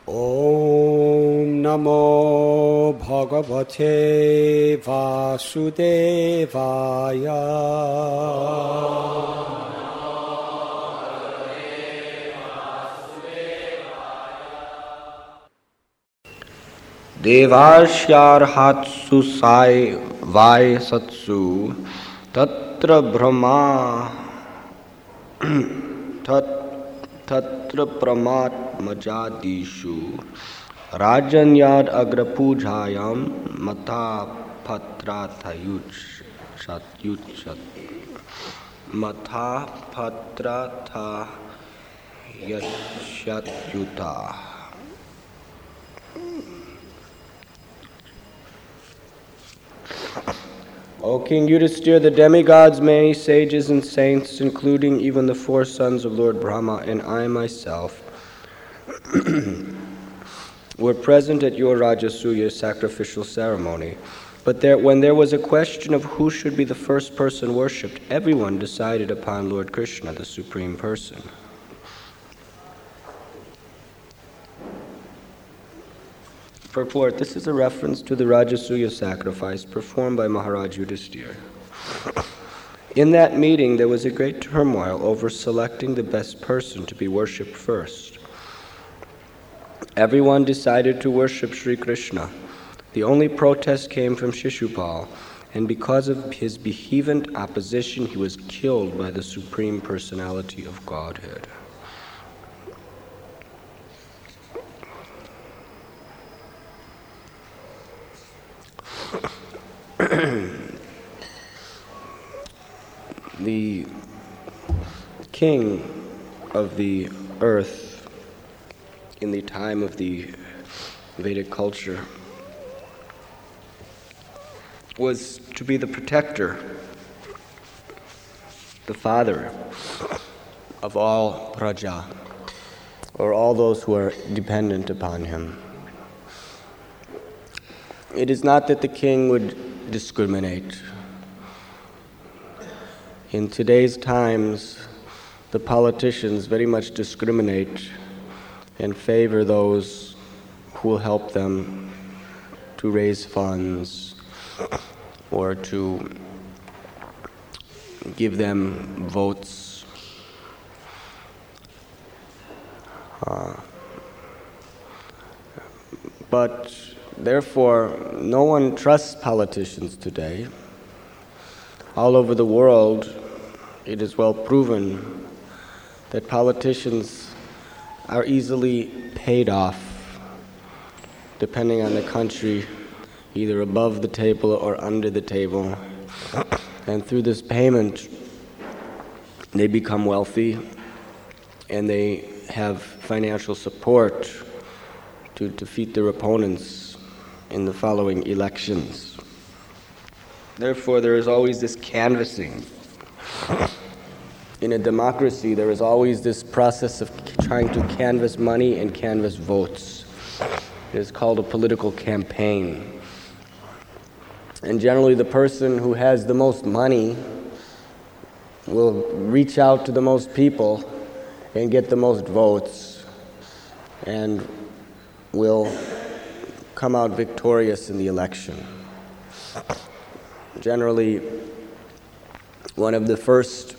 Om Namo Bhagavate Vasudevaya. Devarshar Hatsu Sai Vai Satsu Tatra Brahma Tatra Pramat Majadishu Rajanyad Agrapujayam Mata Patrathayuch Satyuchat Mata Patratha Yashatyuta. O King Yudhisthira, the demigods, many sages and saints, including even the 4 sons of Lord Brahma, and I myself, were present at your Rajasuya sacrificial ceremony. But when there was a question of who should be the first person worshipped, everyone decided upon Lord Krishna, the Supreme Person. Purport: this is a reference to the Rajasuya sacrifice performed by Maharaj Yudhisthira. In that meeting, there was a great turmoil over selecting the best person to be worshipped first. Everyone decided to worship Sri Krishna. The only protest came from Shishupal, and because of his vehement opposition, he was killed by the Supreme Personality of Godhead. The king of the earth in the time of the Vedic culture was to be the protector, the father of all praja, or all those who are dependent upon him. It is not that the king would discriminate. In today's times, the politicians very much discriminate and favor those who will help them to raise funds or to give them votes. But therefore, no one trusts politicians today. All over the world, it is well proven that politicians are easily paid off, depending on the country, either above the table or under the table. And through this payment, they become wealthy and they have financial support to defeat their opponents in the following elections. Therefore, there is always this canvassing. In a democracy, there is always this process of trying to canvass money and canvass votes. It is called a political campaign. And generally, the person who has the most money will reach out to the most people and get the most votes and will come out victorious in the election. Generally, one of the first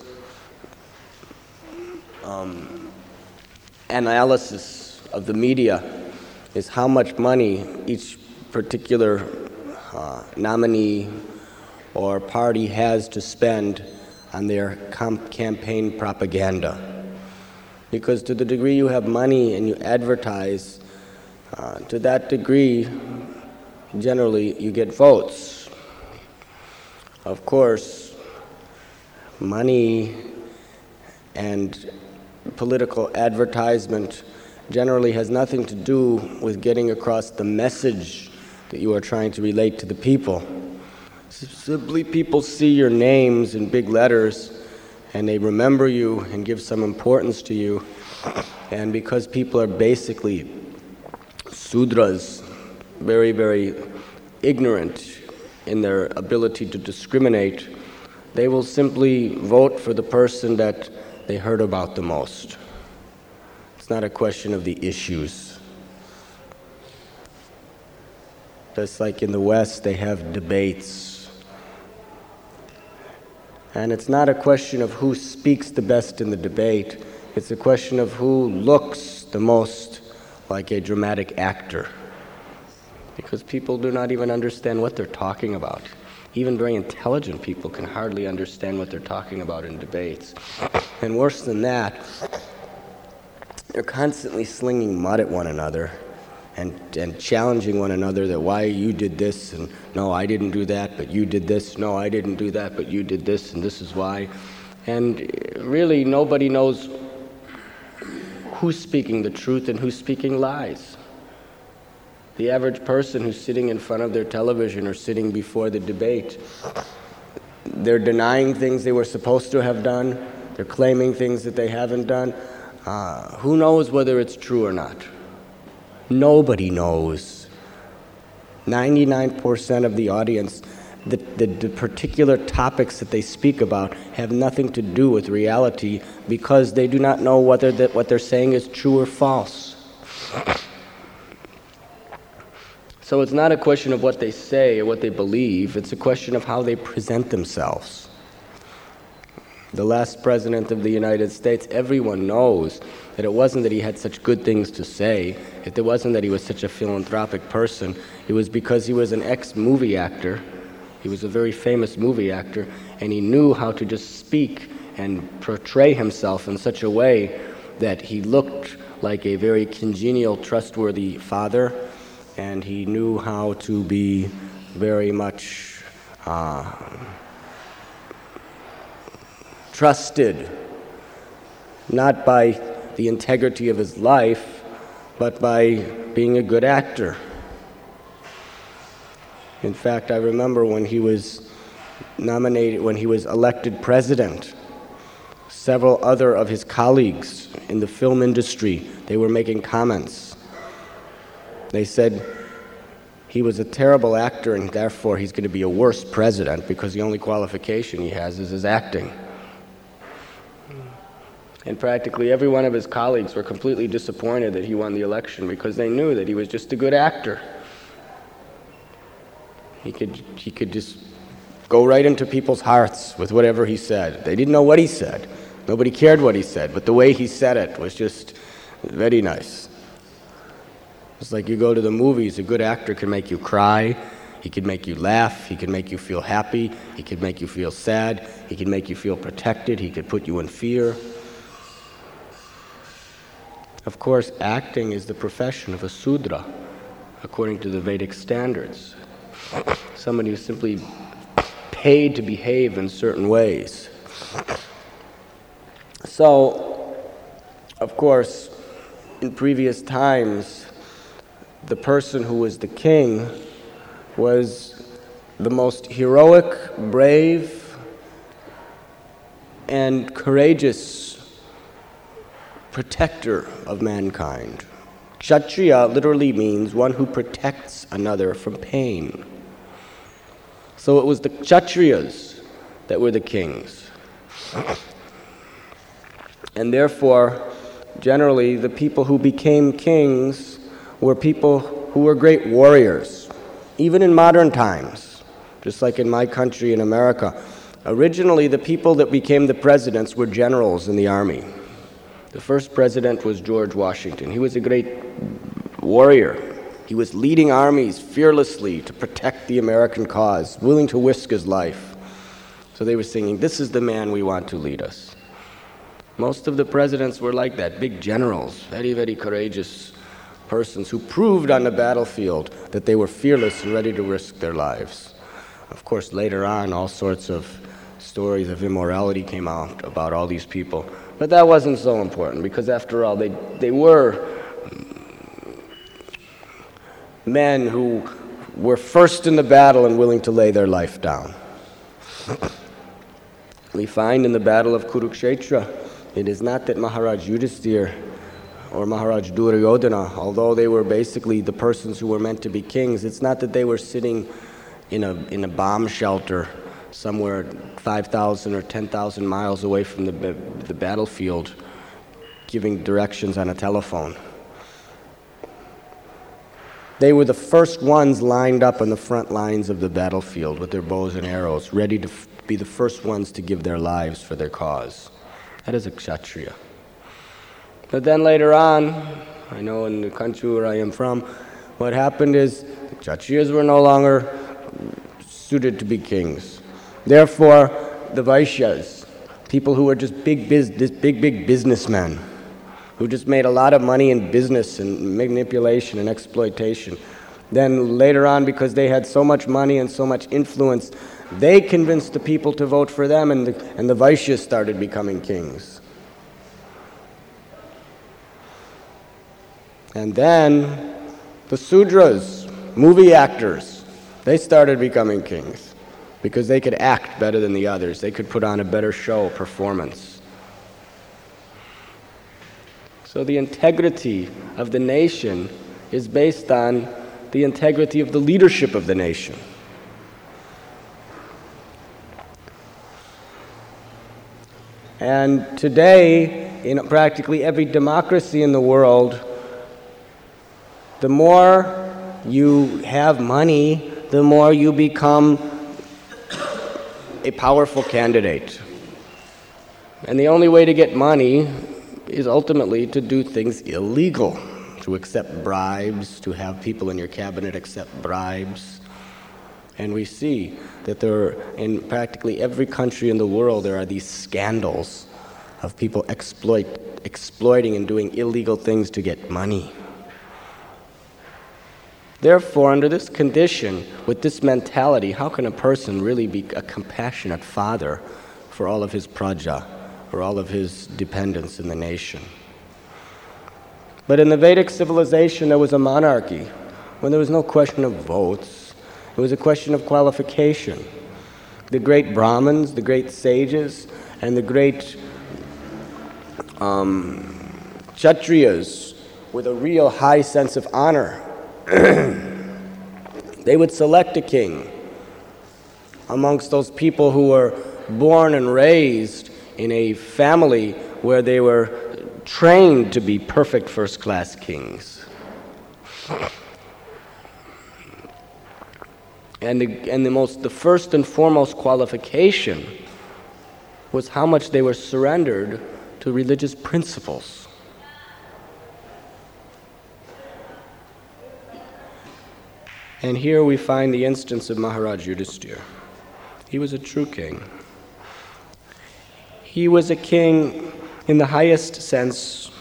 analysis of the media is how much money each particular nominee or party has to spend on their campaign propaganda. Because to the degree you have money and you advertise, to that degree, generally you get votes. Of course, money and political advertisement generally has nothing to do with getting across the message that you are trying to relate to the people. Simply people see your names in big letters and they remember you and give some importance to you. And because people are basically Sudras, very, very ignorant in their ability to discriminate, they will simply vote for the person that they heard about the most. It's not a question of the issues. Just like in the West, they have debates. And it's not a question of who speaks the best in the debate. It's a question of who looks the most like a dramatic actor. Because people do not even understand what they're talking about. Even very intelligent people can hardly understand what they're talking about in debates. And worse than that, they're constantly slinging mud at one another and challenging one another that why you did this, and no, I didn't do that, but you did this. No, I didn't do that, but you did this, and this is why. And really, nobody knows who's speaking the truth and who's speaking lies. The average person who's sitting in front of their television or sitting before the debate, they're denying things they were supposed to have done. They're claiming things that they haven't done. Who knows whether it's true or not? Nobody knows. 99% of the audience, the particular topics that they speak about have nothing to do with reality because they do not know whether what they're saying is true or false. So it's not a question of what they say or what they believe, it's a question of how they present themselves. The last president of the United States, everyone knows that it wasn't that he had such good things to say, it wasn't that he was such a philanthropic person, it was because he was an ex-movie actor. He was a very famous movie actor, and he knew how to just speak and portray himself in such a way that he looked like a very congenial, trustworthy father, and he knew how to be very much trusted, not by the integrity of his life, but by being a good actor. In fact, I remember when he was elected president, several other of his colleagues in the film industry, they were making comments. They said he was a terrible actor and therefore he's going to be a worse president because the only qualification he has is his acting. And practically every one of his colleagues were completely disappointed that he won the election because they knew that he was just a good actor. He could just go right into people's hearts with whatever he said. They didn't know what he said. Nobody cared what he said, but the way he said it was just very nice. It's like you go to the movies, a good actor can make you cry, he could make you laugh, he could make you feel happy, he could make you feel sad, he could make you feel protected, he could put you in fear. Of course, acting is the profession of a Sudra, according to the Vedic standards. Somebody who's simply paid to behave in certain ways. So, of course, in previous times, the person who was the king was the most heroic, brave, and courageous protector of mankind. Kshatriya literally means one who protects another from pain. So it was the Kshatriyas that were the kings. And therefore, generally, the people who became kings were people who were great warriors, even in modern times, just like in my country in America. Originally, the people that became the presidents were generals in the army. The first president was George Washington. He was a great warrior. He was leading armies fearlessly to protect the American cause, willing to risk his life. So they were singing, "This is the man we want to lead us." Most of the presidents were like that, big generals, very, very courageous persons who proved on the battlefield that they were fearless and ready to risk their lives. Of course, later on, all sorts of stories of immorality came out about all these people. But that wasn't so important because, after all, they were men who were first in the battle and willing to lay their life down. We find in the battle of Kurukshetra, it is not that Maharaj Yudhisthira or Maharaj Duryodhana, although they were basically the persons who were meant to be kings, it's not that they were sitting in a bomb shelter somewhere 5,000 or 10,000 miles away from the battlefield, giving directions on a telephone. They were the first ones lined up on the front lines of the battlefield with their bows and arrows, ready to be the first ones to give their lives for their cause. That is a Kshatriya. But then later on, I know in the country where I am from, what happened is the Kshatriyas were no longer suited to be kings. Therefore, the Vaishyas, people who were just big businessmen, who just made a lot of money in business and manipulation and exploitation. Then later on, because they had so much money and so much influence, they convinced the people to vote for them, and the Vaishyas started becoming kings. And then the Sudras, movie actors, they started becoming kings because they could act better than the others. They could put on a better show, performance. So the integrity of the nation is based on the integrity of the leadership of the nation. And today, in practically every democracy in the world, the more you have money, the more you become a powerful candidate. And the only way to get money is ultimately to do things illegal, to accept bribes, to have people in your cabinet accept bribes. And we see that in practically every country in the world, there are these scandals of people exploiting and doing illegal things to get money. Therefore, under this condition, with this mentality, how can a person really be a compassionate father for all of his praja, for all of his dependents in the nation? But in the Vedic civilization, there was a monarchy when there was no question of votes. It was a question of qualification. The great Brahmins, the great sages, and the great Kshatriyas with a real high sense of honor, they would select a king amongst those people who were born and raised in a family where they were trained to be perfect first-class kings. And the first and foremost qualification was how much they were surrendered to religious principles. And here we find the instance of Maharaj Yudhisthira. He was a true king. He was a king in the highest sense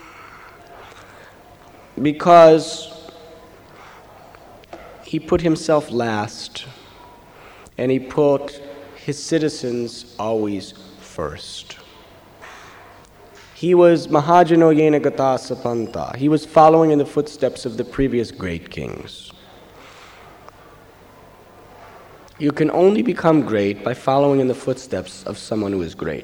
because he put himself last and he put his citizens always first. He was Mahajano Yena Gata Sapanta. He was following in the footsteps of the previous great kings. You can only become great by following in the footsteps of someone who is great.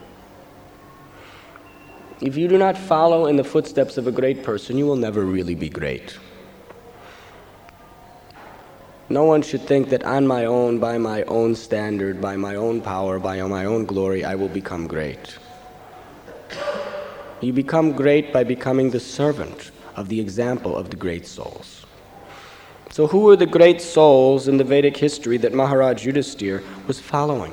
If you do not follow in the footsteps of a great person, you will never really be great. No one should think that on my own, by my own standard, by my own power, by my own glory, I will become great. You become great by becoming the servant of the example of the great souls. So who were the great souls in the Vedic history that Maharaj Yudhisthira was following?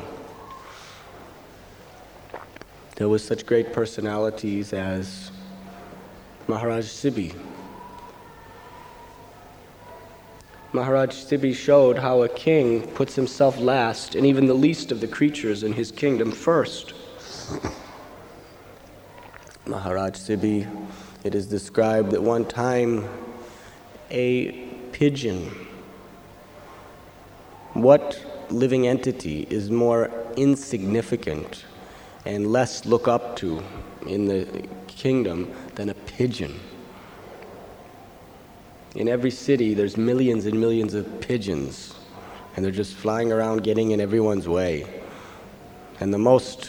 There were such great personalities as Maharaj Sibbi. Maharaj Sibbi showed how a king puts himself last and even the least of the creatures in his kingdom first. Maharaj Sibbi, it is described that one time a pigeon, what living entity is more insignificant and less looked up to in the kingdom than a pigeon? In every city, there's millions and millions of pigeons, and they're just flying around getting in everyone's way. And the most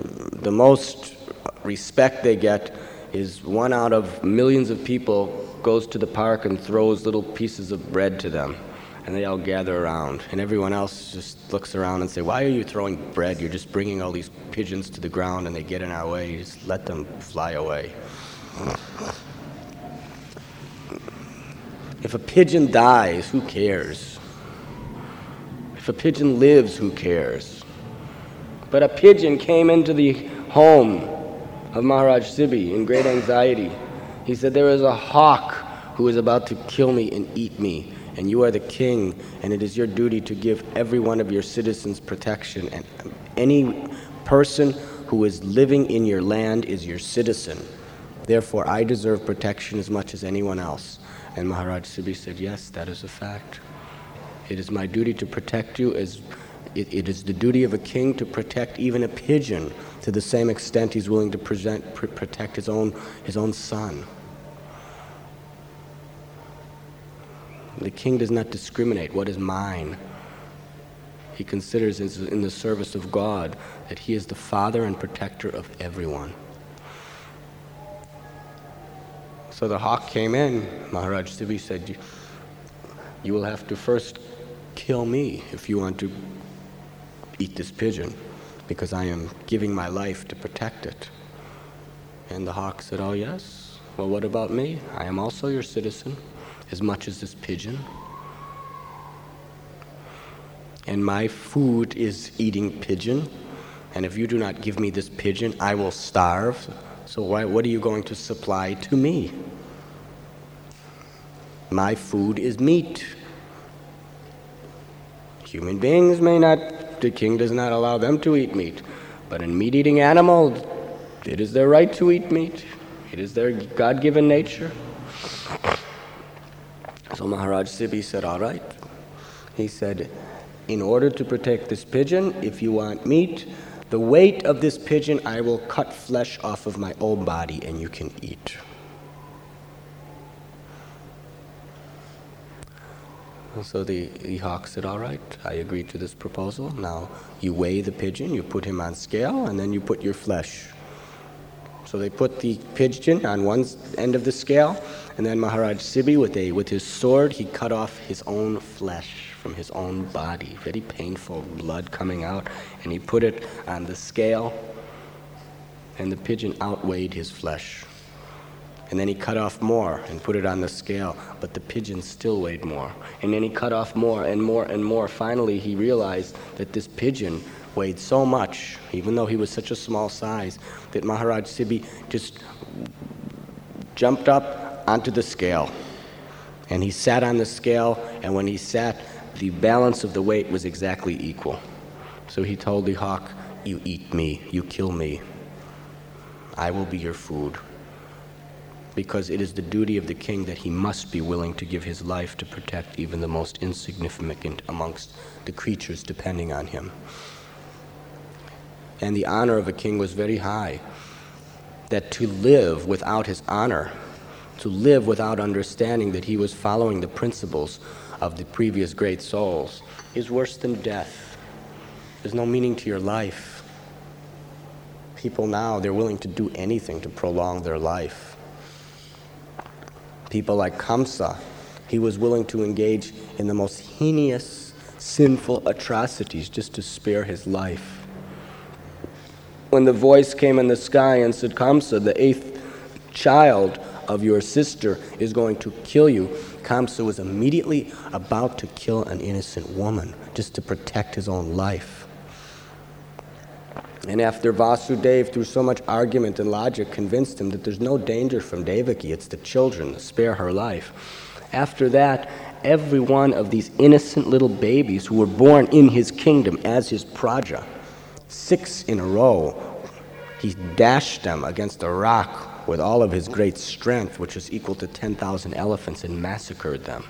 respect they get is one out of millions of people goes to the park and throws little pieces of bread to them, and they all gather around, and everyone else just looks around and say, "Why are you throwing bread? You're just bringing all these pigeons to the ground and they get in our way. Just let them fly away." If a pigeon dies, who cares? If a pigeon lives, who cares? But a pigeon came into the home of Maharaj Sibi in great anxiety. He said, there is a hawk who is about to kill me and eat me, and you are the king, and it is your duty to give every one of your citizens protection, and any person who is living in your land is your citizen. Therefore, I deserve protection as much as anyone else. And Maharaj Sibi said, yes, that is a fact. It is my duty to protect you as it is the duty of a king to protect even a pigeon to the same extent he's willing to protect his own son. The king does not discriminate what is mine. He considers as in the service of God that he is the father and protector of everyone. So the hawk came in. Maharaj Sibi said, you will have to first kill me if you want to eat this pigeon, because I am giving my life to protect it. And the hawk said, oh yes, well what about me? I am also your citizen, as much as this pigeon. And my food is eating pigeon, and if you do not give me this pigeon, I will starve. So what are you going to supply to me? My food is meat. Human beings may not, the king does not allow them to eat meat, but in meat-eating animals, it is their right to eat meat. It is their God-given nature. So Maharaj Sibi said, all right. He said, in order to protect this pigeon, if you want meat, the weight of this pigeon, I will cut flesh off of my own body and you can eat. So the hawk said, all right, I agree to this proposal. Now you weigh the pigeon, you put him on scale, and then you put your flesh. So they put the pigeon on one end of the scale, and then Maharaj Sibi, with his sword, he cut off his own flesh from his own body, very painful blood coming out, and he put it on the scale, and the pigeon outweighed his flesh. And then he cut off more and put it on the scale, but the pigeon still weighed more. And then he cut off more and more and more. Finally, he realized that this pigeon weighed so much, even though he was such a small size, that Maharaj Sibi just jumped up onto the scale. And he sat on the scale, and when he sat, the balance of the weight was exactly equal. So he told the hawk, you eat me, you kill me. I will be your food. Because it is the duty of the king that he must be willing to give his life to protect even the most insignificant amongst the creatures depending on him. And the honor of a king was very high, that to live without his honor, to live without understanding that he was following the principles of the previous great souls, is worse than death. There's no meaning to your life. People now, they're willing to do anything to prolong their life. People like Kamsa, he was willing to engage in the most heinous, sinful atrocities just to spare his life. When the voice came in the sky and said, Kamsa, the 8th child of your sister is going to kill you, Kamsa was immediately about to kill an innocent woman just to protect his own life. And after Vasudeva, through so much argument and logic, convinced him that there's no danger from Devaki, it's the children, spare her life. After that, every one of these innocent little babies who were born in his kingdom as his praja, 6 in a row, he dashed them against a rock with all of his great strength, which was equal to 10,000 elephants, and massacred them.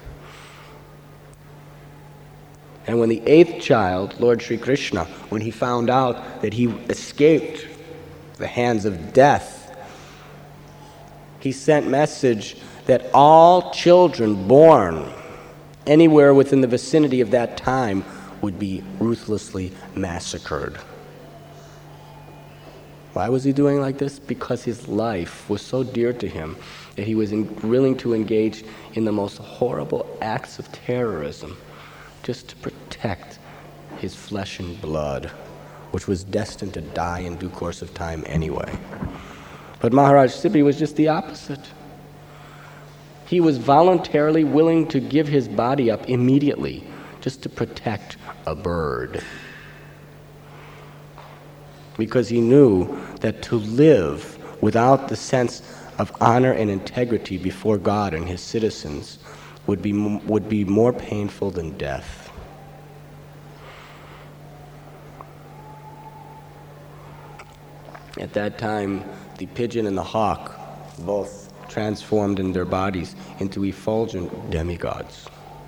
And when the 8th child, Lord Sri Krishna, when he found out that he escaped the hands of death, he sent message that all children born anywhere within the vicinity of that time would be ruthlessly massacred. Why was he doing like this? Because his life was so dear to him that he was willing to engage in the most horrible acts of terrorism just to protect his flesh and blood, which was destined to die in due course of time anyway. But Maharaj Sibi was just the opposite. He was voluntarily willing to give his body up immediately just to protect a bird. Because he knew that to live without the sense of honor and integrity before God and his citizens would be more painful than death. At that time, the pigeon and the hawk both transformed in their bodies into effulgent demigods.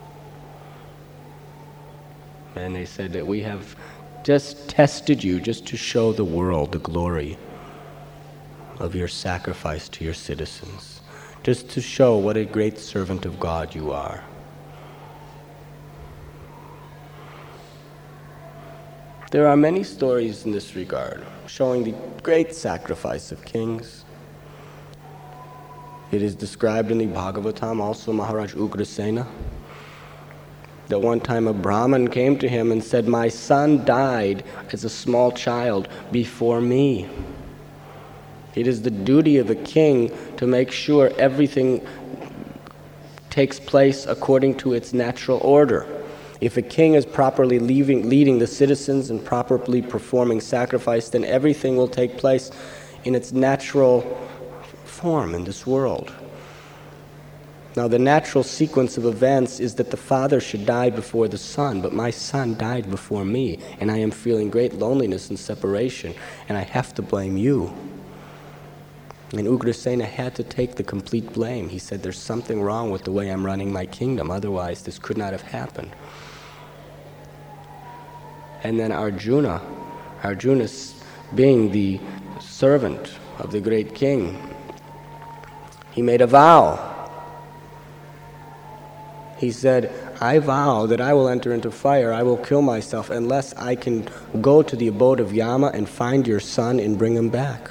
And they said that we have just tested you just to show the world the glory of your sacrifice to your citizens, just to show what a great servant of God you are. There are many stories in this regard, showing the great sacrifice of kings. It is described in the Bhagavatam, also Maharaj Ugrasena, that one time a Brahmin came to him and said, "My son died as a small child before me." It is the duty of a king to make sure everything takes place according to its natural order. If a king is properly leading the citizens and properly performing sacrifice, then everything will take place in its natural form in this world. Now, the natural sequence of events is that the father should die before the son, but my son died before me, and I am feeling great loneliness and separation, and I have to blame you. And Ugrasena had to take the complete blame. He said, "There's something wrong with the way I'm running my kingdom, otherwise this could not have happened." And then Arjuna being the servant of the great king, he made a vow. He said, "I vow that I will enter into fire, I will kill myself unless I can go to the abode of Yama and find your son and bring him back."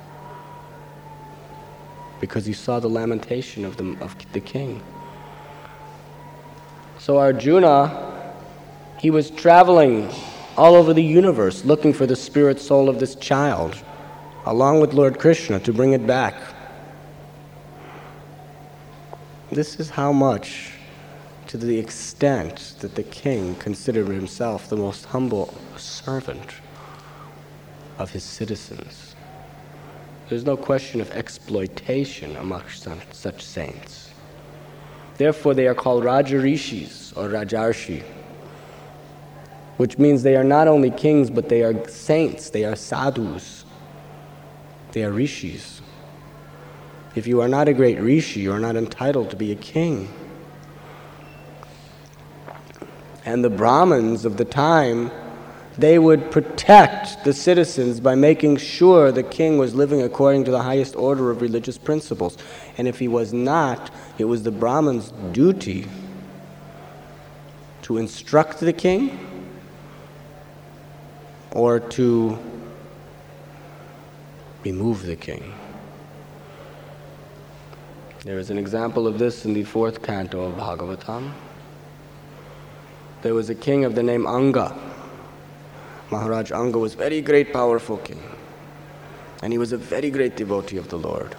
Because he saw the lamentation of the king. So Arjuna, he was traveling all over the universe looking for the spirit soul of this child, along with Lord Krishna, to bring it back. This is how much, to the extent that the king considered himself the most humble servant of his citizens. There's no question of exploitation amongst such saints. Therefore, they are called Rajarishis or Rajarshi, which means they are not only kings, but they are saints, they are sadhus, they are rishis. If you are not a great rishi, you are not entitled to be a king. And the Brahmins of the time, they would protect the citizens by making sure the king was living according to the highest order of religious principles. And if he was not, it was the Brahmin's duty to instruct the king or to remove the king. There is an example of this in the 4th canto of Bhagavatam. There was a king of the name Anga. Maharaj Anga was a very great, powerful king. And he was a very great devotee of the Lord.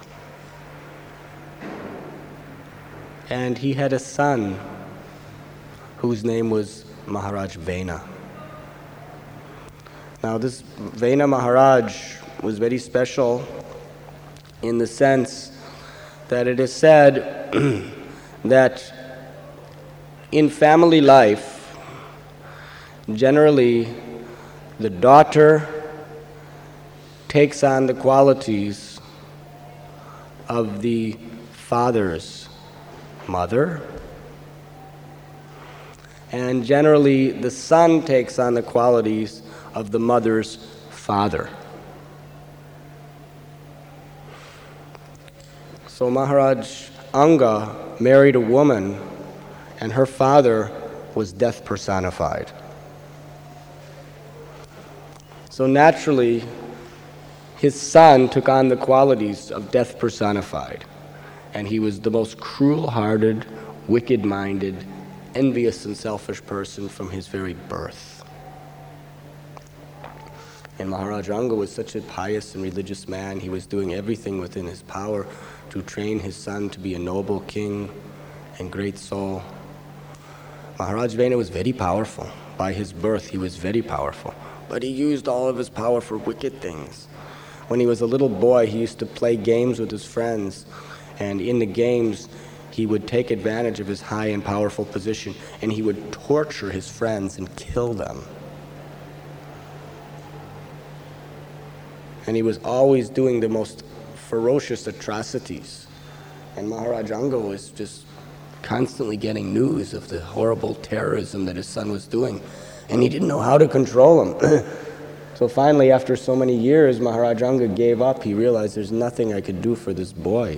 And he had a son whose name was Maharaj Vena. Now this Vena Maharaj was very special in the sense that it is said that in family life, generally the daughter takes on the qualities of the father's mother, and generally the son takes on the qualities of the mother's father. So Maharaj Anga married a woman, and her father was death personified. So naturally, his son took on the qualities of death personified, and he was the most cruel-hearted, wicked-minded, envious and selfish person from his very birth. And Maharaj Anga was such a pious and religious man. He was doing everything within his power to train his son to be a noble king and great soul. Maharaj Vena was very powerful. By his birth, he was very powerful. But he used all of his power for wicked things. When he was a little boy, he used to play games with his friends. And in the games, he would take advantage of his high and powerful position, and he would torture his friends and kill them. And he was always doing the most ferocious atrocities. And Maharaj Anga was just constantly getting news of the horrible terrorism that his son was doing. And he didn't know how to control him. So finally, after so many years, Maharaj Anga gave up. He realized there's nothing I could do for this boy.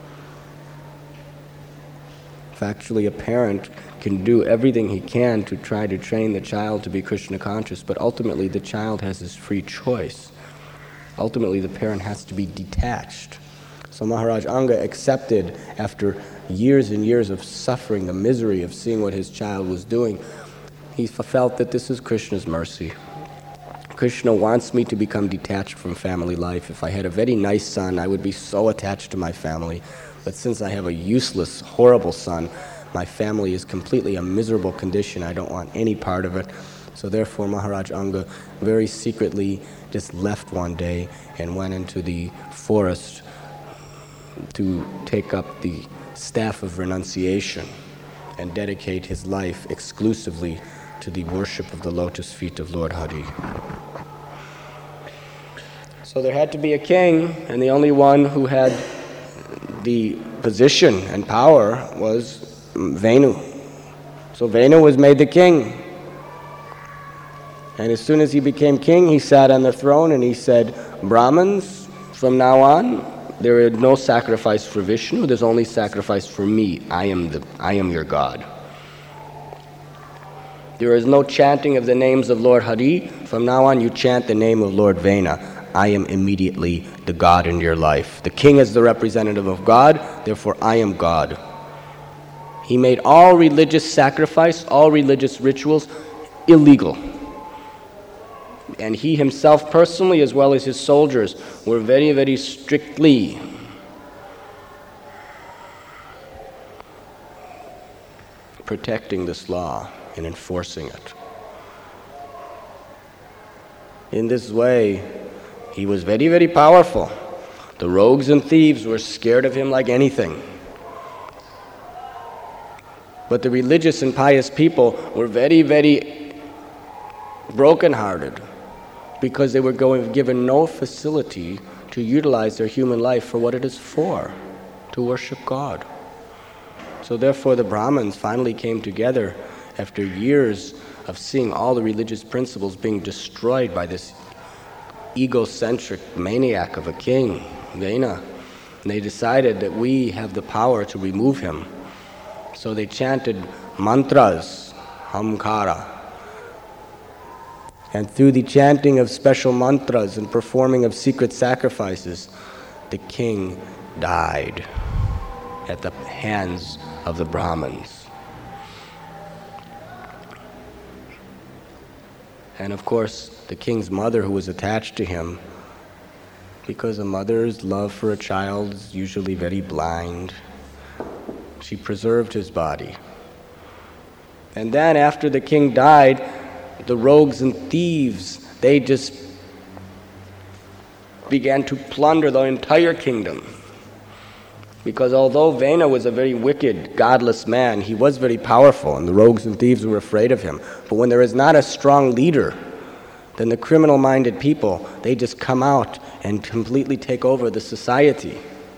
Actually, a parent can do everything he can to try to train the child to be Krishna conscious, but ultimately the child has his free choice. Ultimately, the parent has to be detached. So Maharaj Anga accepted, after years and years of suffering, the misery of seeing what his child was doing, he felt that this is Krishna's mercy. Krishna wants me to become detached from family life. If I had a very nice son, I would be so attached to my family. But since I have a useless, horrible son, my family is completely a miserable condition. I don't want any part of it. So therefore, Maharaj Anga very secretly just left one day and went into the forest to take up the staff of renunciation and dedicate his life exclusively to the worship of the lotus feet of Lord Hari. So there had to be a king, and the only one who had the position and power was Venu. So Venu was made the king. And as soon as he became king, he sat on the throne and he said, Brahmins, from now on, there is no sacrifice for Vishnu, there's only sacrifice for me. I am your God. There is no chanting of the names of Lord Hari. From now on, you chant the name of Lord Vena. I am immediately the God in your life. The king is the representative of God, therefore I am God. He made all religious sacrifice, all religious rituals illegal. And he himself personally, as well as his soldiers, were very, very strictly protecting this law and enforcing it. In this way, he was very, very powerful. The rogues and thieves were scared of him like anything. But the religious and pious people were very, very brokenhearted because they were given no facility to utilize their human life for what it is for, to worship God. So therefore the Brahmins finally came together after years of seeing all the religious principles being destroyed by this egocentric maniac of a king, Vena. And they decided that we have the power to remove him. So they chanted mantras, hamkara. And through the chanting of special mantras and performing of secret sacrifices, the king died at the hands of the Brahmins. And of course, the king's mother, who was attached to him, because a mother's love for a child is usually very blind, she preserved his body. And then after the king died, the rogues and thieves, they just began to plunder the entire kingdom. Because although Vena was a very wicked, godless man, he was very powerful, and the rogues and thieves were afraid of him. But when there is not a strong leader, then the criminal-minded people, they just come out and completely take over the society.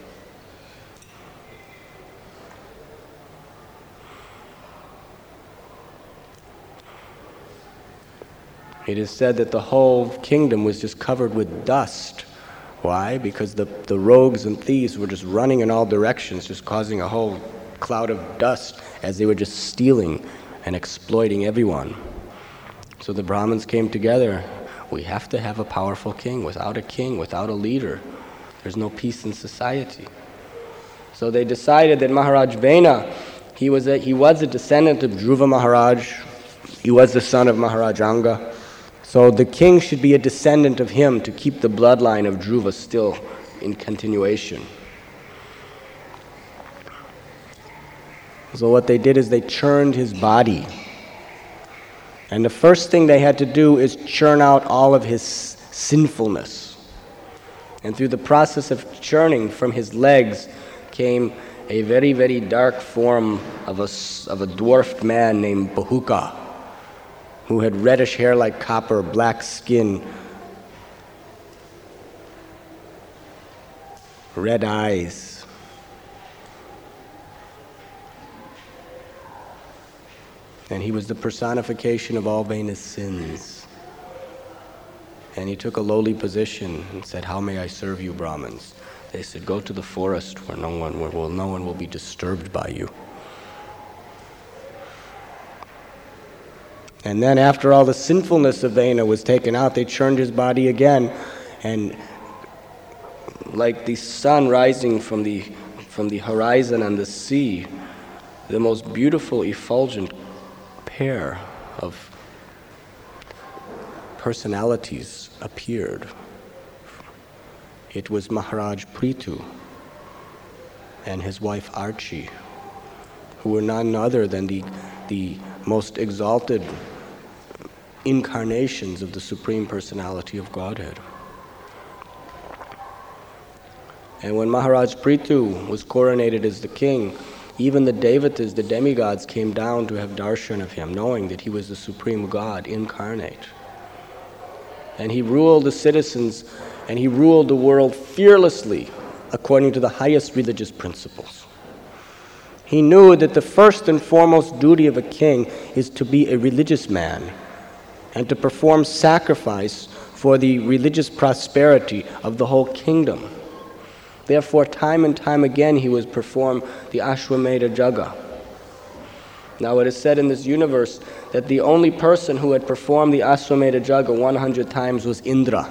It is said that the whole kingdom was just covered with dust. Why? Because the rogues and thieves were just running in all directions, just causing a whole cloud of dust as they were just stealing and exploiting everyone. So the Brahmins came together. We have to have a powerful king. Without a leader, there's no peace in society. So they decided that Maharaj Vena, he was a descendant of Dhruva Maharaj. He was the son of Maharaj Anga. So the king should be a descendant of him to keep the bloodline of Dhruva still in continuation. So what they did is they churned his body. And the first thing they had to do is churn out all of his sinfulness. And through the process of churning, from his legs came a very, very dark form of a dwarfed man named Bahuka, who had reddish hair like copper, black skin, red eyes. And he was the personification of all Vena's sins. And he took a lowly position and said, "How may I serve you, Brahmins?" They said, "Go to the forest where no one will be disturbed by you." And then after all the sinfulness of Vena was taken out, they churned his body again, and like the sun rising from the horizon on the sea, the most beautiful effulgent pair of personalities appeared. It was Maharaj Prithu and his wife Archie, who were none other than the most exalted incarnations of the Supreme Personality of Godhead. And when Maharaj Prithu was coronated as the king, even the Devatas, the demigods, came down to have darshan of him, knowing that he was the Supreme God incarnate. And he ruled the citizens, and he ruled the world fearlessly according to the highest religious principles. He knew that the first and foremost duty of a king is to be a religious man and to perform sacrifice for the religious prosperity of the whole kingdom. Therefore, time and time again, he would perform the Ashwamedha Jaga. Now, it is said in this universe that the only person who had performed the Ashwamedha Jaga 100 times was Indra.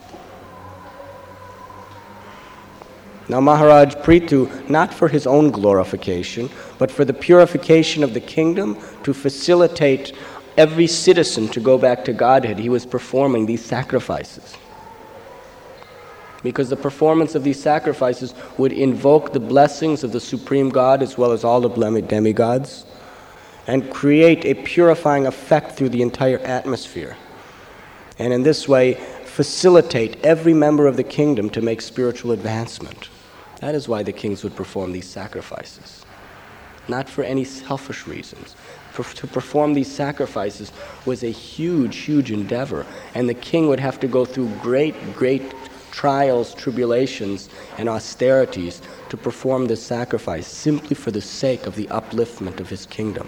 Now, Maharaj Prithu, not for his own glorification, but for the purification of the kingdom, to facilitate every citizen to go back to Godhead, he was performing these sacrifices. Because the performance of these sacrifices would invoke the blessings of the Supreme God as well as all the demigods, and create a purifying effect through the entire atmosphere. And in this way, facilitate every member of the kingdom to make spiritual advancement. That is why the kings would perform these sacrifices. Not for any selfish reasons. To perform these sacrifices was a huge, huge endeavor, and the king would have to go through great, great trials, tribulations, and austerities to perform this sacrifice simply for the sake of the upliftment of his kingdom.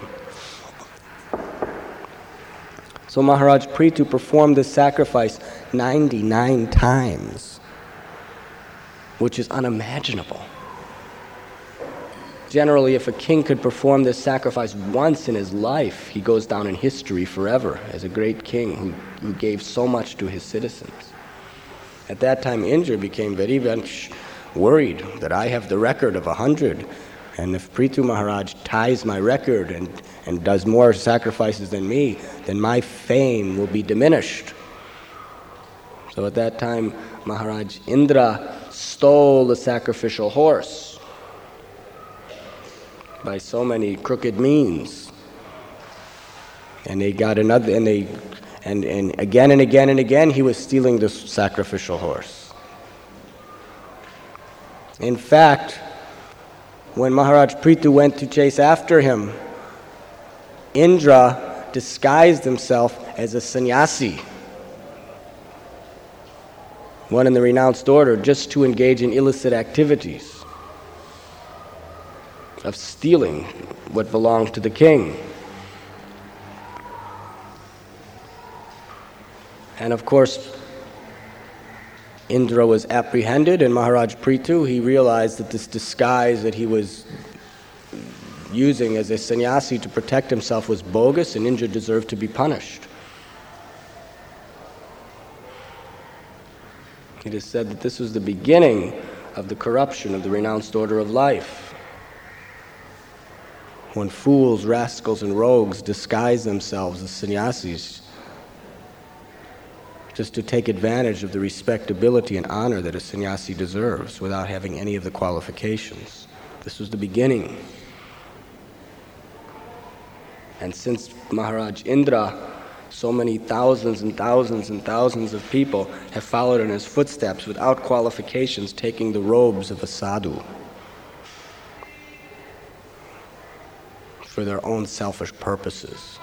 So Maharaj Prithu performed this sacrifice 99 times, which is unimaginable. Generally, if a king could perform this sacrifice once in his life, he goes down in history forever as a great king who gave so much to his citizens. At that time, Indra became very much worried that I have the record of 100, and if Prithu Maharaj ties my record and does more sacrifices than me, then my fame will be diminished. So at that time, Maharaj Indra stole the sacrificial horse by so many crooked means. And they got another, and again and again and again he was stealing this sacrificial horse. In fact, when Maharaj Prithu went to chase after him, Indra disguised himself as a sannyasi, one in the renounced order, just to engage in illicit activities of stealing what belonged to the king. And of course, Indra was apprehended, and Maharaj Prithu, he realized that this disguise that he was using as a sannyasi to protect himself was bogus, and Indra deserved to be punished. It is said that this was the beginning of the corruption of the renounced order of life, when fools, rascals, and rogues disguise themselves as sannyasis just to take advantage of the respectability and honor that a sannyasi deserves without having any of the qualifications. This was the beginning. And since Maharaj Indra, so many thousands and thousands and thousands of people have followed in his footsteps without qualifications, taking the robes of a sadhu for their own selfish purposes.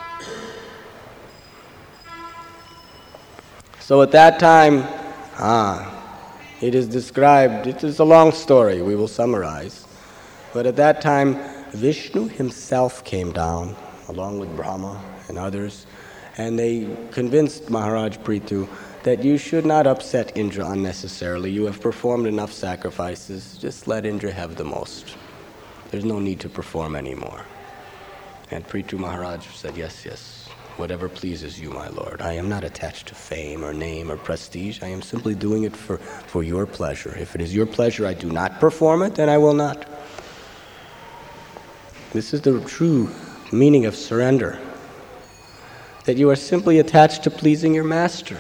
So at that time, it is described, it is a long story, we will summarize, but at that time, Vishnu himself came down, along with Brahma and others, and they convinced Maharaj Prithu that you should not upset Indra unnecessarily. You have performed enough sacrifices, just let Indra have the most. There's no need to perform anymore. And Prithu Maharaj said, yes, whatever pleases you, my lord. I am not attached to fame or name or prestige. I am simply doing it for your pleasure. If it is your pleasure I do not perform it, then I will not. This is the true meaning of surrender. That you are simply attached to pleasing your master.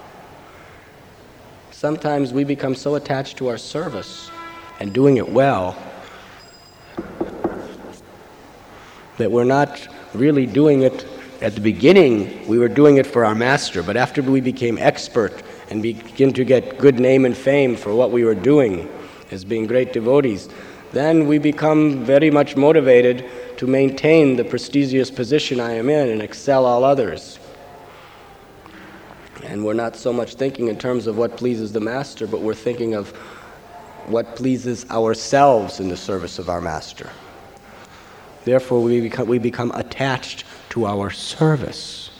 Sometimes we become so attached to our service and doing it well that we're not really doing it. At the beginning, we were doing it for our master, but after we became expert and begin to get good name and fame for what we were doing as being great devotees, then we become very much motivated to maintain the prestigious position I am in and excel all others. And we're not so much thinking in terms of what pleases the master, but we're thinking of what pleases ourselves in the service of our master. Therefore, we become attached to our service,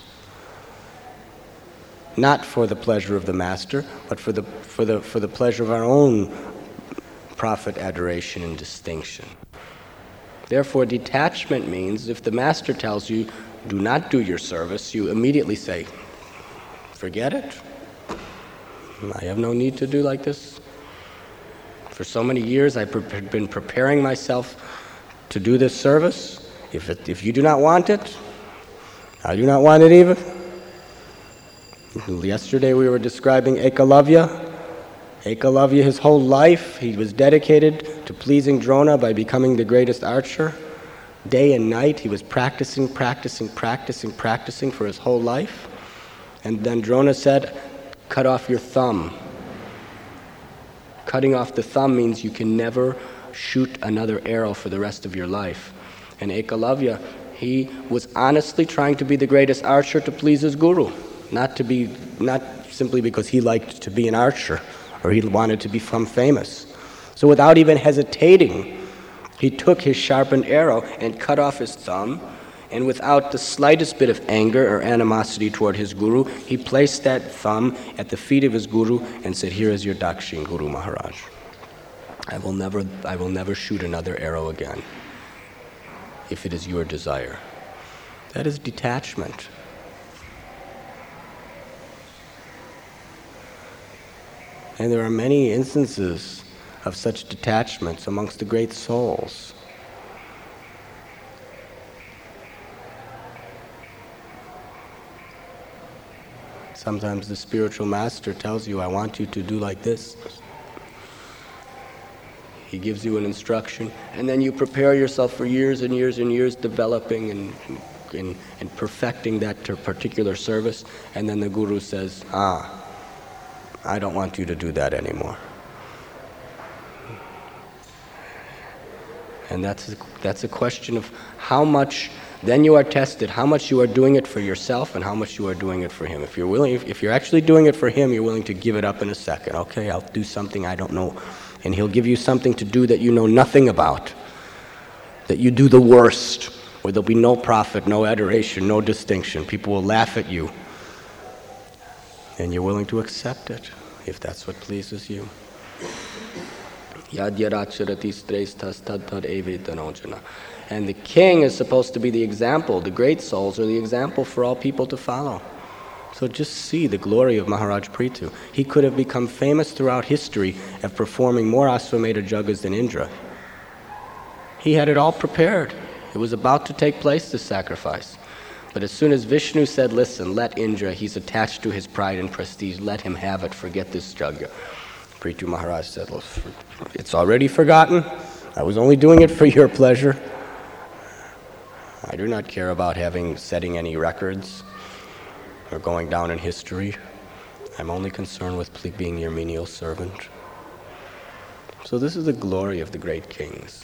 not for the pleasure of the master, but for the pleasure of our own profit, adoration, and distinction. Therefore, detachment means if the master tells you, do not do your service, you immediately say, forget it. I have no need to do like this. For so many years I've been preparing myself to do this service. If you do not want it, I do not want it either. Yesterday we were describing Ekalavya. Ekalavya, his whole life, he was dedicated to pleasing Drona by becoming the greatest archer. Day and night, he was practicing for his whole life. And then Drona said, cut off your thumb. Cutting off the thumb means you can never shoot another arrow for the rest of your life. And Ekalavya, he was honestly trying to be the greatest archer to please his guru, not simply because he liked to be an archer, or he wanted to become famous. So without even hesitating, he took his sharpened arrow and cut off his thumb, and without the slightest bit of anger or animosity toward his guru, he placed that thumb at the feet of his guru and said, here is your dakshin, Guru Maharaj. I will never shoot another arrow again, if it is your desire. That is detachment. And there are many instances of such detachments amongst the great souls. Sometimes the spiritual master tells you, I want you to do like this. He gives you an instruction, and then you prepare yourself for years and years and years developing and perfecting that particular service, and then the guru says, I don't want you to do that anymore. And that's a question of how much, then you are tested, how much you are doing it for yourself and how much you are doing it for him. If you're actually doing it for him, you're willing to give it up in a second. Okay, I'll do something I don't know. And he'll give you something to do that you know nothing about, that you do the worst, where there'll be no profit, no adoration, no distinction. People will laugh at you. And you're willing to accept it, if that's what pleases you. And the king is supposed to be the example. The great souls are the example for all people to follow. So just see the glory of Maharaj Prithu. He could have become famous throughout history of performing more Asvamedha Jagas than Indra. He had it all prepared. It was about to take place, this sacrifice. But as soon as Vishnu said, listen, let Indra, he's attached to his pride and prestige, let him have it, forget this yajna. Prithu Maharaj said, well, it's already forgotten. I was only doing it for your pleasure. I do not care about setting any records or going down in history. I'm only concerned with being your menial servant. So this is the glory of the great kings.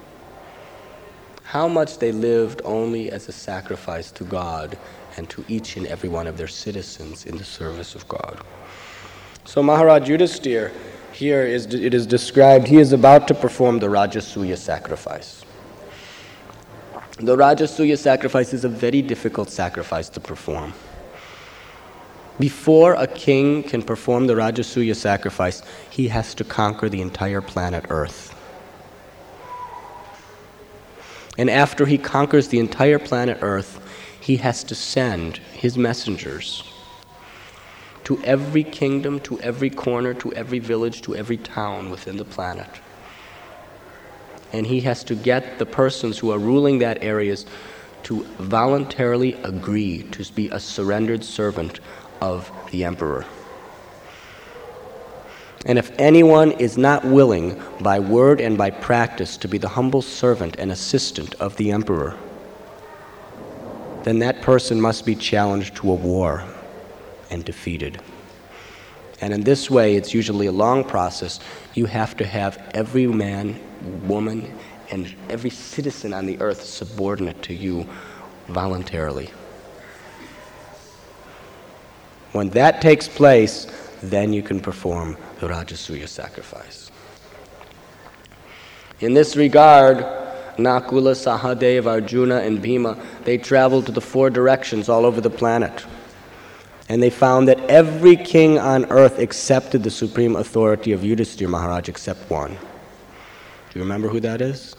How much they lived only as a sacrifice to God and to each and every one of their citizens in the service of God. So Maharaj Yudhisthira, here it is described, he is about to perform the Rajasuya sacrifice. The Rajasuya sacrifice is a very difficult sacrifice to perform. Before a king can perform the Rajasuya sacrifice, he has to conquer the entire planet Earth. And after he conquers the entire planet Earth, he has to send his messengers to every kingdom, to every corner, to every village, to every town within the planet. And he has to get the persons who are ruling that areas to voluntarily agree to be a surrendered servant of the emperor. And if anyone is not willing by word and by practice to be the humble servant and assistant of the emperor, then that person must be challenged to a war and defeated. And in this way, it's usually a long process. You have to have every man, woman, and every citizen on the earth subordinate to you voluntarily. When that takes place, then you can perform the Rajasuya sacrifice. In this regard, Nakula, Sahadeva, Arjuna, and Bhima, they traveled to the 4 directions all over the planet. And they found that every king on earth accepted the supreme authority of Yudhisthira Maharaj except one. Do you remember who that is?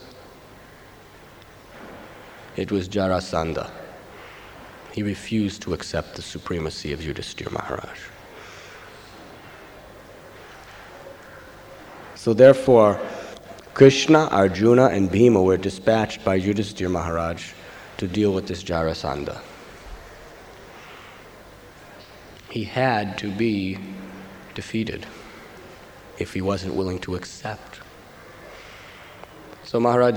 It was Jarasandha. He refused to accept the supremacy of Yudhisthira Maharaj. So therefore, Krishna, Arjuna, and Bhima were dispatched by Yudhisthira Maharaj to deal with this Jarasandha. He had to be defeated if he wasn't willing to accept. So Maharaj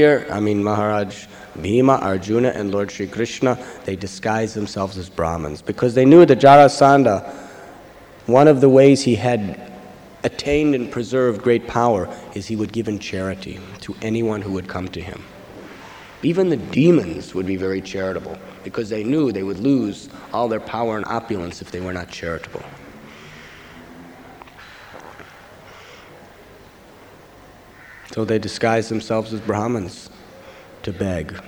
Bhima, Arjuna, and Lord Sri Krishna, they disguised themselves as Brahmins because they knew that Jarasandha, one of the ways he had attained and preserved great power is he would give in charity to anyone who would come to him. Even the demons would be very charitable because they knew they would lose all their power and opulence if they were not charitable. So they disguised themselves as Brahmins to beg.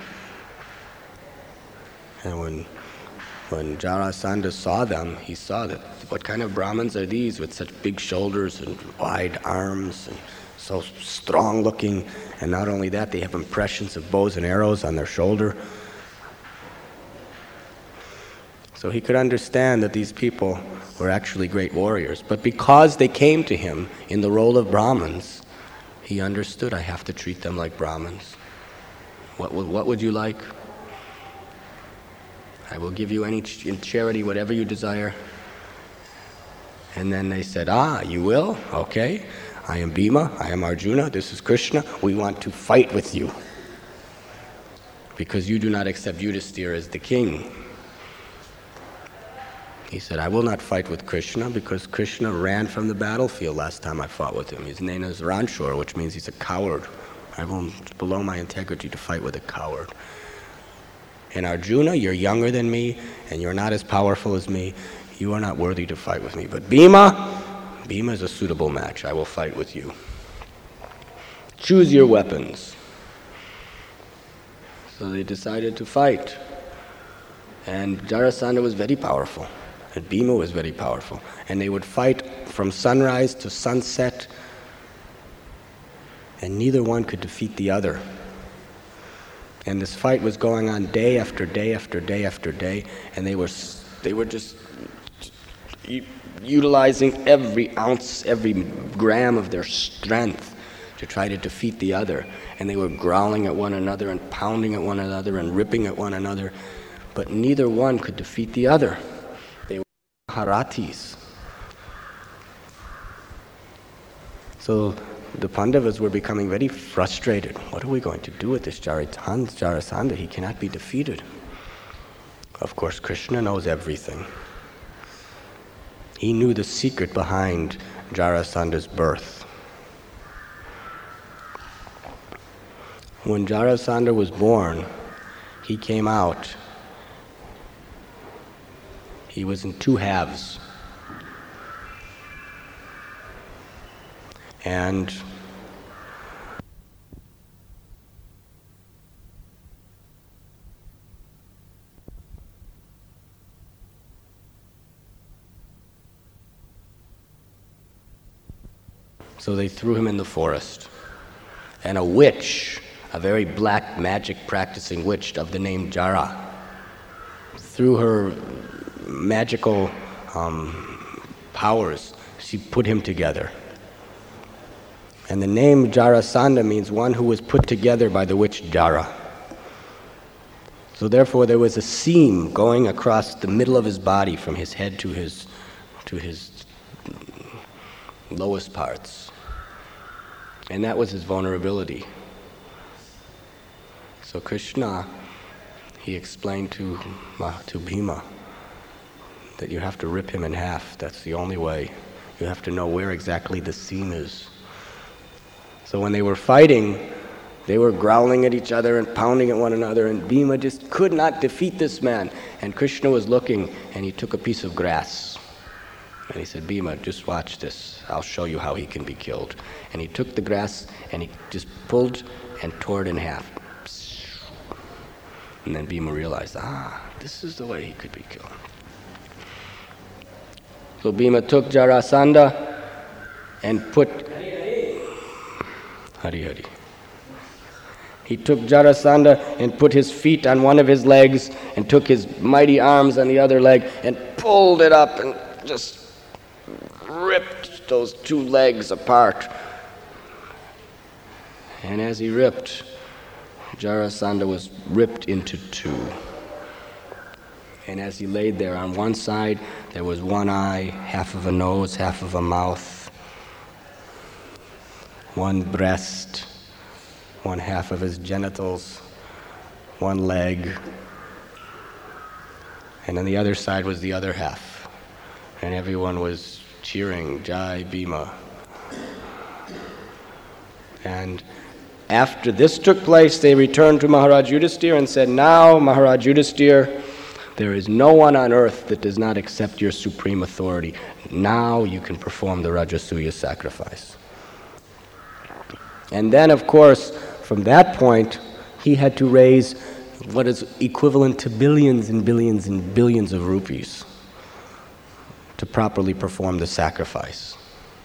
And when Jarasandha saw them, he saw that, what kind of Brahmins are these with such big shoulders and wide arms and so strong looking, and not only that, they have impressions of bows and arrows on their shoulder. So he could understand that these people were actually great warriors. But because they came to him in the role of Brahmins, he understood, I have to treat them like Brahmins. What would you like? I will give you in charity whatever you desire. And then they said, you will? Okay. I am Bhima, I am Arjuna, this is Krishna. We want to fight with you because you do not accept Yudhisthira as the king. He said, I will not fight with Krishna because Krishna ran from the battlefield last time I fought with him. His name is Ranchor, which means he's a coward. I won't below my integrity to fight with a coward. And Arjuna, you're younger than me, and you're not as powerful as me. You are not worthy to fight with me. But Bhima is a suitable match. I will fight with you. Choose your weapons. So they decided to fight. And Jarasandha was very powerful. And Bhima was very powerful. And they would fight from sunrise to sunset. And neither one could defeat the other. And this fight was going on day after day after day after day. And they were just utilizing every ounce, every gram of their strength to try to defeat the other. And they were growling at one another and pounding at one another and ripping at one another. but neither one could defeat the other. They were Maharathis. So the Pandavas were becoming very frustrated. What are we going to do with this Jarasandha? He cannot be defeated. Of course, Krishna knows everything. He knew the secret behind Jarasandha's birth. When Jarasandha was born, he came out. He was in two halves. And so they threw him in the forest. And a witch, a very black magic practicing witch of the name Jara, through her magical powers, she put him together. And the name Jarasandha means one who was put together by the witch Jara. So therefore there was a seam going across the middle of his body from his head to his lowest parts. And that was his vulnerability. So Krishna, he explained to Bhima that you have to rip him in half. That's the only way. You have to know where exactly the seam is. So when they were fighting, they were growling at each other and pounding at one another, and Bhima just could not defeat this man. And Krishna was looking, and he took a piece of grass. And he said, Bhima, just watch this. I'll show you how he can be killed. And he took the grass, and he just pulled and tore it in half. And then Bhima realized, this is the way he could be killed. So Bhima took Jarasandha and put... Hari Hari. He took Jarasandha and put his feet on one of his legs and took his mighty arms on the other leg and pulled it up and just ripped those two legs apart. And as he ripped, Jarasandha was ripped into two. And as he laid there, on one side there was one eye, half of a nose, half of a mouth, one breast, one half of his genitals, one leg, and on the other side was the other half. And everyone was cheering, Jai Bhima. And after this took place, they returned to Maharaj Yudhisthira and said, now, Maharaj Yudhisthira, there is no one on earth that does not accept your supreme authority. Now you can perform the Rajasuya sacrifice. And then, of course, from that point, he had to raise what is equivalent to billions and billions and billions of rupees to properly perform the sacrifice.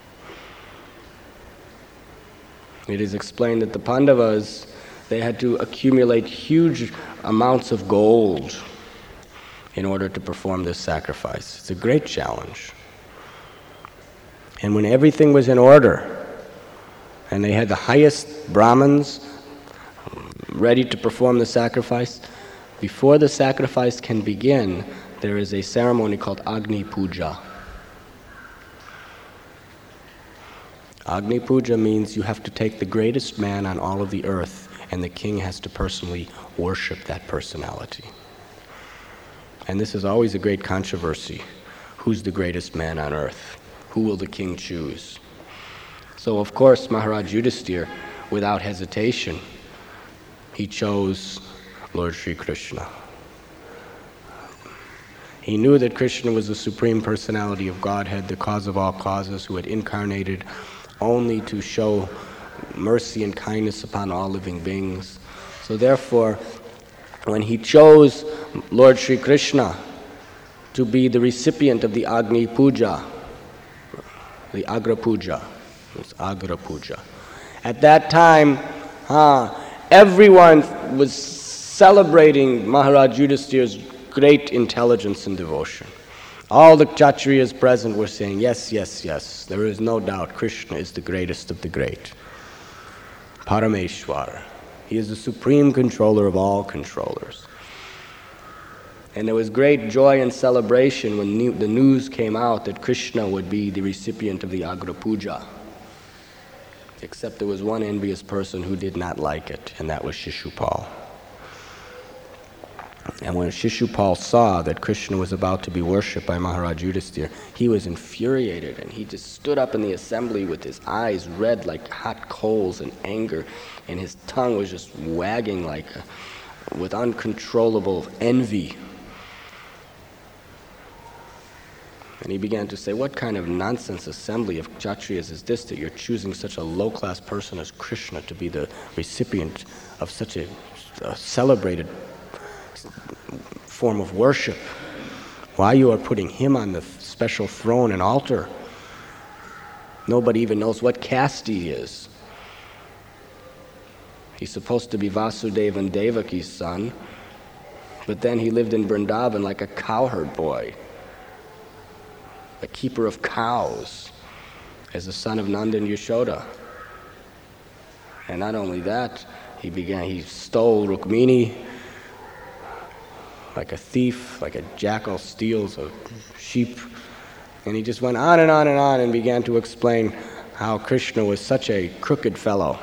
It is explained that the Pandavas, they had to accumulate huge amounts of gold in order to perform this sacrifice. It's a great challenge. And when everything was in order, and they had the highest Brahmins ready to perform the sacrifice, before the sacrifice can begin, there is a ceremony called Agni Puja. Agni Puja means you have to take the greatest man on all of the earth, and the king has to personally worship that personality. And this is always a great controversy. Who's the greatest man on earth? Who will the king choose? So, of course, Maharaj Yudhisthira, without hesitation, he chose Lord Sri Krishna. He knew that Krishna was the Supreme Personality of Godhead, the cause of all causes, who had incarnated only to show mercy and kindness upon all living beings. So therefore, when he chose Lord Sri Krishna to be the recipient of the Agni Puja, the Agra Puja, it's Agra Puja. At that time, everyone was celebrating Maharaj Yudhisthira's great intelligence and devotion. All the Kshatriyas present were saying, yes, yes, yes, there is no doubt Krishna is the greatest of the great. Parameshwar. He is the supreme controller of all controllers. And there was great joy and celebration when the news came out that Krishna would be the recipient of the Agra Puja. Except there was one envious person who did not like it, and that was Shishupal. And when Shishupal saw that Krishna was about to be worshipped by Maharaj Yudhisthira, he was infuriated, and he just stood up in the assembly with his eyes red like hot coals in anger, and his tongue was just wagging with uncontrollable envy. And he began to say, what kind of nonsense assembly of Kshatriyas is this, that you're choosing such a low-class person as Krishna to be the recipient of such a celebrated form of worship? Why you are putting him on the special throne and altar? Nobody even knows what caste he is. He's supposed to be Vasudeva and Devaki's son, but then he lived in Vrindavan like a cowherd boy, a keeper of cows, as the son of Nanda and Yashoda. And not only that, he stole Rukmini like a thief, like a jackal steals a sheep. And he just went on and on and on and began to explain how Krishna was such a crooked fellow.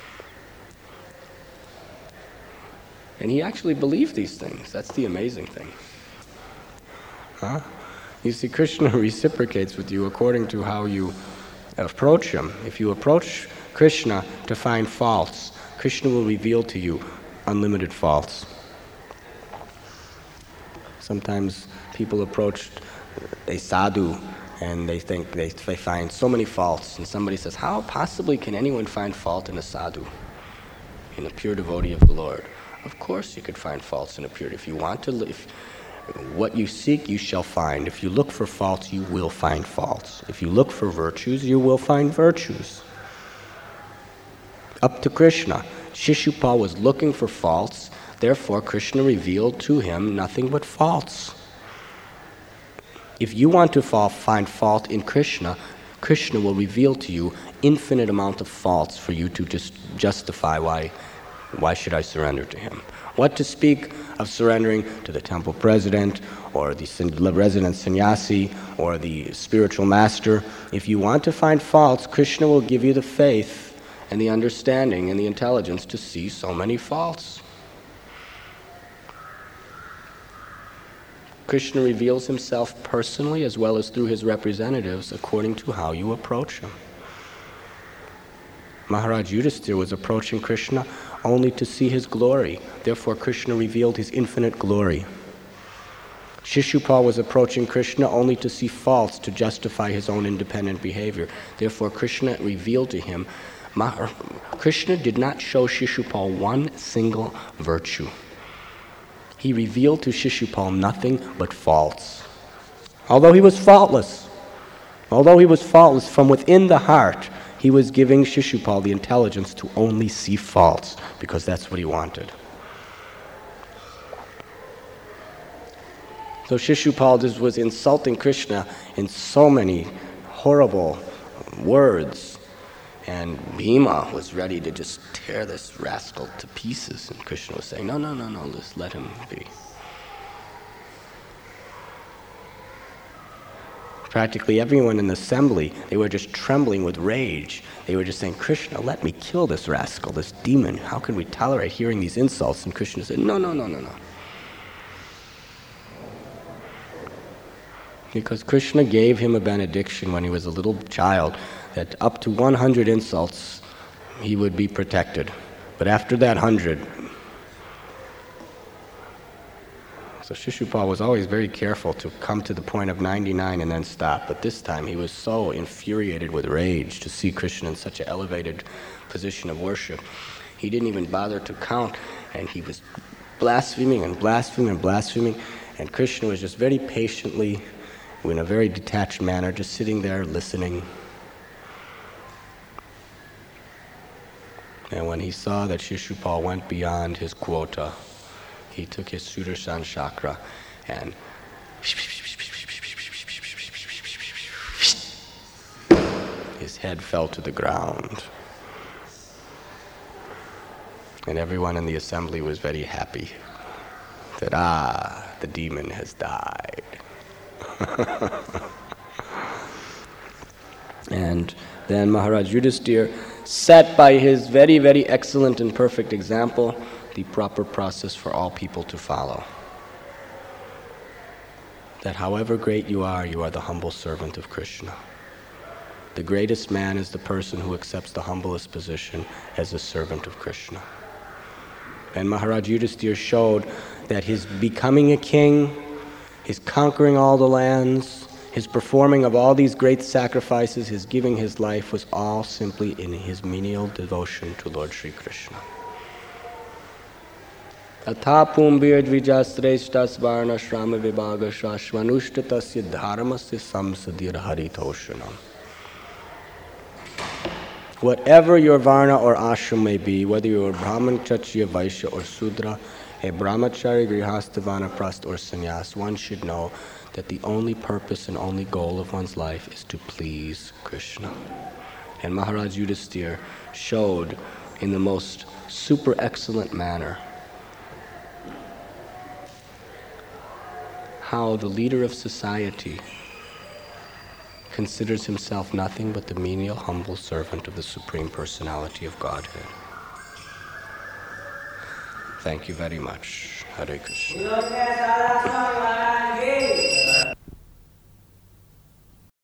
And he actually believed these things. That's the amazing thing. Huh? You see, Krishna reciprocates with you according to how you approach him. If you approach Krishna to find faults, Krishna will reveal to you unlimited faults. Sometimes people approach a sadhu and they think they find so many faults, and somebody says, how possibly can anyone find fault in a sadhu, in a pure devotee of the Lord? Of course you could find faults in a pure. If you want to live, what you seek, you shall find. If you look for faults, you will find faults. If you look for virtues, you will find virtues. Up to Krishna. Shishupal was looking for faults, therefore Krishna revealed to him nothing but faults. If you want to find fault in Krishna, Krishna will reveal to you infinite amount of faults for you to just justify why should I surrender to him. What to speak of surrendering to the temple president or the resident sannyasi or the spiritual master? If you want to find faults, Krishna will give you the faith and the understanding and the intelligence to see so many faults. Krishna reveals himself personally as well as through his representatives according to how you approach him. Maharaj Yudhisthira was approaching Krishna only to see his glory. Therefore, Krishna revealed his infinite glory. Shishupal was approaching Krishna only to see faults to justify his own independent behavior. Therefore, Krishna revealed to him. Krishna did not show Shishupal one single virtue. He revealed to Shishupal nothing but faults. Although he was faultless from within the heart, he was giving Shishupal the intelligence to only see faults, because that's what he wanted. So Shishupal just was insulting Krishna in so many horrible words, and Bhima was ready to just tear this rascal to pieces, and Krishna was saying, no, just let him be. Practically everyone in the assembly, they were just trembling with rage. They were just saying, Krishna, let me kill this rascal, this demon. How can we tolerate hearing these insults? And Krishna said, no. Because Krishna gave him a benediction when he was a little child that up to 100 insults he would be protected. But after that 100, so Shishupal was always very careful to come to the point of 99 and then stop. But this time he was so infuriated with rage to see Krishna in such an elevated position of worship. He didn't even bother to count, and he was blaspheming. And Krishna was just very patiently, in a very detached manner, just sitting there listening. And when he saw that Shishupal went beyond his quota, he took his Sudarshan chakra and his head fell to the ground. And everyone in the assembly was very happy that, the demon has died. And then Maharaj Yudhisthira set by his very, very excellent and perfect example the proper process for all people to follow. That however great you are the humble servant of Krishna. The greatest man is the person who accepts the humblest position as a servant of Krishna. And Maharaj Yudhisthira showed that his becoming a king, his conquering all the lands, his performing of all these great sacrifices, his giving his life was all simply in his menial devotion to Lord Sri Krishna. Atha pumbir dvijasreshtas varna shrama vibhaga shashvanushtatasya dharmasya samsadir haritoshanam. Whatever your varna or ashram may be, whether you're a Brahman, Kshatriya, Vaishya or Sudra, a Brahmachari, Grihastha, Vanaprastha or Sannyas, one should know that the only purpose and only goal of one's life is to please Krishna. And Maharaj Yudhisthira showed in the most super excellent manner how the leader of society considers himself nothing but the menial, humble servant of the Supreme Personality of Godhead. Thank you very much. Hare Krishna.